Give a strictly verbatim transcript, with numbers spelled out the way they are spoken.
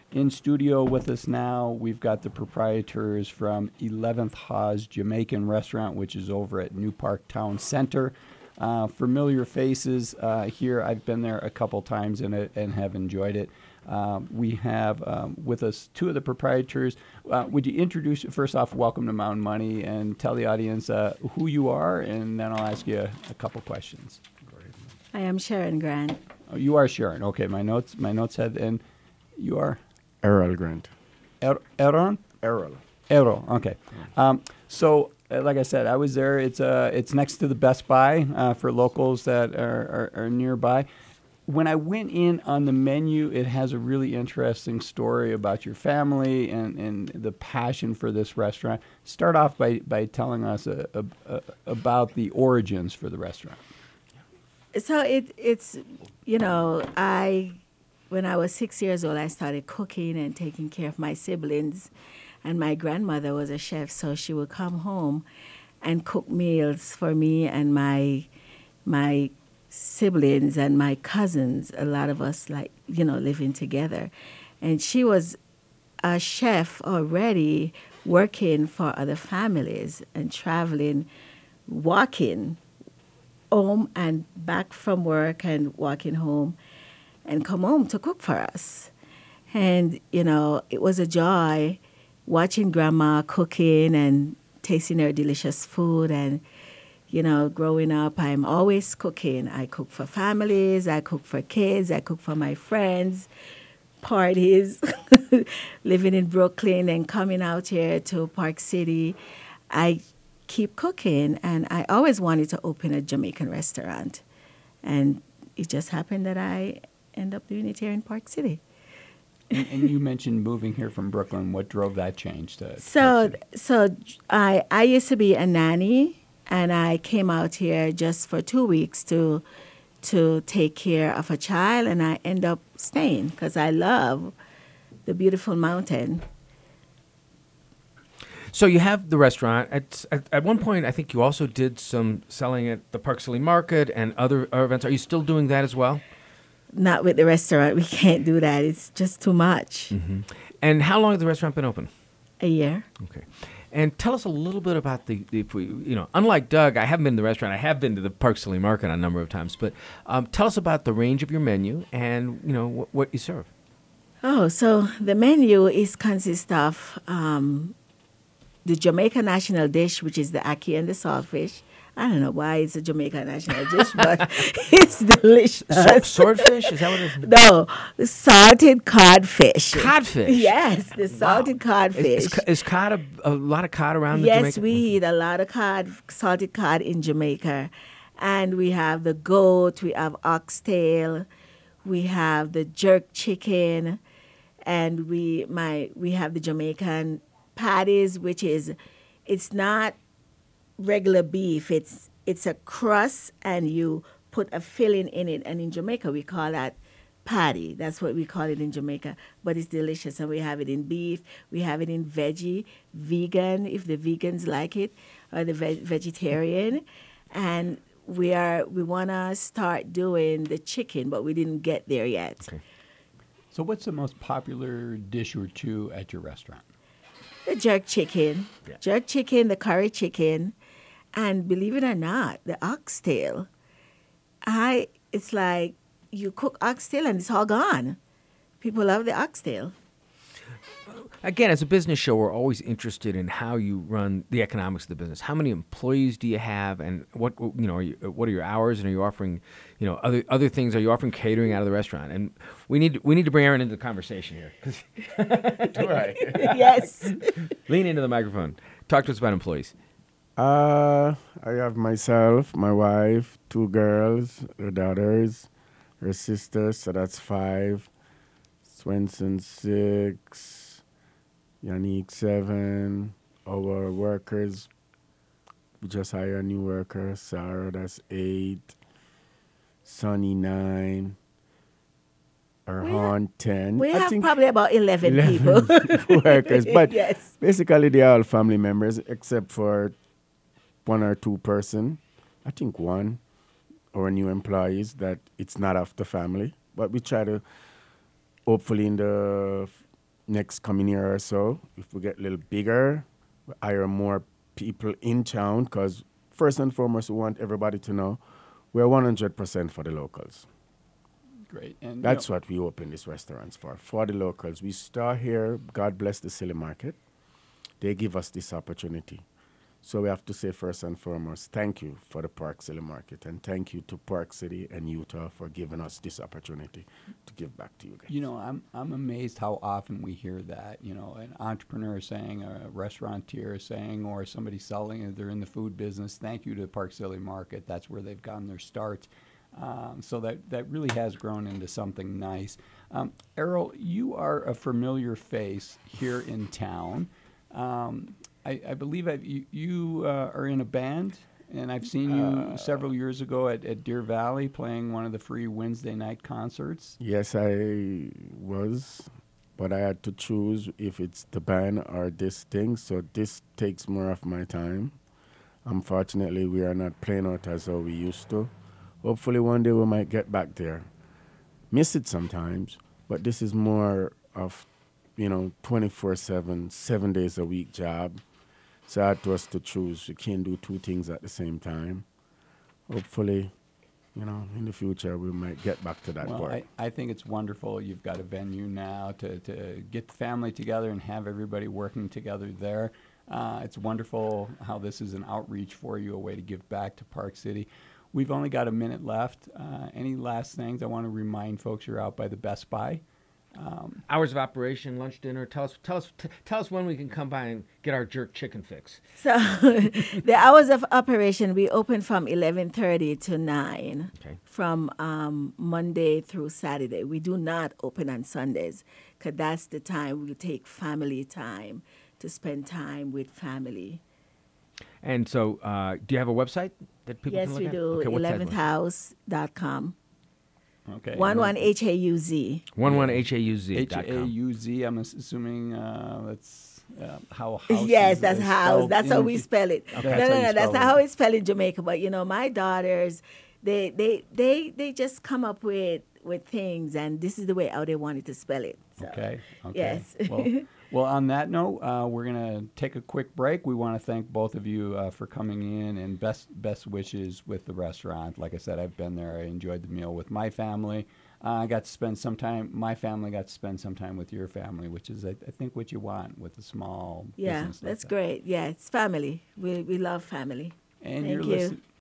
In studio with us now, we've got the proprietors from eleventh Haws Jamaican Restaurant, which is over at New Park Town Center. Uh, familiar faces uh, here. I've been there a couple times in it and have enjoyed it. Um, we have um, with us two of the proprietors. Uh, would you introduce, first off, welcome to Mountain Money, and tell the audience uh, who you are, and then I'll ask you a, a couple questions. I am Sharon Grant. Oh, you are Sharon. Okay, my notes my notes had, and you are? Errol Grant. Er, Aaron? Errol. Errol, okay. Um, so, uh, like I said, I was there. It's uh, it's next to the Best Buy uh, for locals that are, are, are nearby. When I went in on the menu, it has a really interesting story about your family and, and the passion for this restaurant. Start off by, by telling us a, a, a, about the origins for the restaurant. So it it's, you know, I, when I was six years old, I started cooking and taking care of my siblings. And my grandmother was a chef, so she would come home and cook meals for me and my my siblings and my cousins, a lot of us, like, you know, living together. And she was a chef already, working for other families and traveling, walking home and back from work and walking home and come home to cook for us. And, you know, it was a joy watching Grandma cooking and tasting her delicious food. And you know, growing up, I'm always cooking. I cook for families, I cook for kids, I cook for my friends, parties, living in Brooklyn and coming out here to Park City. I keep cooking, and I always wanted to open a Jamaican restaurant. And it just happened that I end up doing it here in Park City. And, and you mentioned moving here from Brooklyn. What drove that change to So, Park City? so I, I used to be a nanny. And I came out here just for two weeks to to take care of a child, and I end up staying because I love the beautiful mountain. So you have the restaurant. At, at at one point, I think you also did some selling at the Park City Market and other, other events. Are you still doing that as well? Not with the restaurant. We can't do that. It's just too much. Mm-hmm. And how long has the restaurant been open? A year. Okay. And tell us a little bit about the, the if we, you know, unlike Doug, I haven't been to the restaurant. I have been to the Park City Market a number of times. But um, tell us about the range of your menu and, you know, wh- what you serve. Oh, so the menu is consists of um, the Jamaica national dish, which is the ackee and the saltfish. I don't know why it's a Jamaica national dish, but it's delicious. So, swordfish? Is that what it is? No, salted codfish. Codfish? Yes, the salted Wow. codfish. Is, is, is cod a, a lot of cod around the Yes, Jamaica? we eat a lot of cod, salted cod in Jamaica. And we have the goat, we have oxtail, we have the jerk chicken, and we my we have the Jamaican patties, which is, it's not regular beef. It's it's a crust, and you put a filling in it. And in Jamaica, we call that patty. That's what we call it in Jamaica. But it's delicious, and we have it in beef. We have it in veggie, vegan, if the vegans like it, or the ve- vegetarian. And we are we want to start doing the chicken, but we didn't get there yet. Okay. So what's the most popular dish or two at your restaurant? The jerk chicken, Yeah. jerk chicken, the curry chicken, and believe it or not, the oxtail. I it's like you cook oxtail and it's all gone. People love the oxtail. Again, as a business show, we're always interested in how you run the economics of the business. How many employees do you have, and what you know? Are you, what are your hours, and are you offering, you know, other other things? Are you offering catering out of the restaurant? And we need we need to bring Aaron into the conversation here. 'Cause Right. Yes. lean into the microphone. Talk to us about employees. Uh, I have myself, my wife, two girls, her daughters, her sisters, so that's five. Swenson, six. Yannick, seven. Our workers, we just hired a new worker. Sarah, that's eight. Sonny, nine. Erhan, ten. We I have think probably about eleven, people. eleven workers, but yes. basically they're all family members except for one or two person. I think one or new employees that it's not of the family. But we try to, hopefully in the f- next coming year or so, if we get a little bigger, we hire more people in town, because first and foremost, we want everybody to know we're one hundred percent for the locals. Great. And you That's know, what we open these restaurants for, for the locals. We start here, God bless the Silly Market. They give us this opportunity. So we have to say first and foremost, thank you for the Park City Market, and thank you to Park City and Utah for giving us this opportunity to give back to you guys. You know, I'm I'm amazed how often we hear that. You know, an entrepreneur saying, a restaurateur saying, or somebody selling, it, they're in the food business. Thank you to Park City Market. That's where they've gotten their start. Um, so that that really has grown into something nice. Um, Errol, you are a familiar face here in town. Um, I, I believe I've, you, you uh, are in a band, and I've seen you Uh, several years ago at, at Deer Valley playing one of the free Wednesday night concerts. Yes, I was, but I had to choose if it's the band or this thing, so this takes more of my time. Unfortunately, we are not playing out as how we used to. Hopefully one day we might get back there. Miss it sometimes, but this is more of, you know, twenty-four seven, seven days a week job. So I had to us to choose. You can't do two things at the same time. Hopefully, you know, in the future we might get back to that Well, part. I, I think it's wonderful. You've got a venue now to, to get the family together and have everybody working together there. Uh, it's wonderful how this is an outreach for you, a way to give back to Park City. We've only got a minute left. Uh, any last things? I want to remind folks you're out by the Best Buy. Um, Hours of operation, lunch, dinner. Tell us, tell us, t- tell us when we can come by and get our jerk chicken fix. So the hours of operation, we open from eleven thirty to nine, Okay. from um, Monday through Saturday. We do not open on Sundays, because that's the time we take family time to spend time with family. And so, uh, do you have a website that people Yes, can look we at? do, Okay, what's that eleventh one? house dot com. okay. one one H A U Z. one one H A U Z H dot A com. U Z, I'm ass- assuming uh, that's uh, how house Yes, is- that's is house. spelled That's how in- we spell it. Okay. No, That's how no, you no. That's spell not it. how we spell it in Jamaica. But you know, my daughters, they they they they just come up with with things, and this is the way how they wanted to spell it. So, Okay. Okay. Yes. well, well, on that note, uh, we're gonna take a quick break. We want to thank both of you uh, for coming in, and best best wishes with the restaurant. Like I said, I've been there. I enjoyed the meal with my family. Uh, I got to spend some time. My family got to spend some time with your family, which is, I, I think, what you want with a small yeah, business like that's that. great. Yeah, it's family. We we love family. And Thank you're you. listen-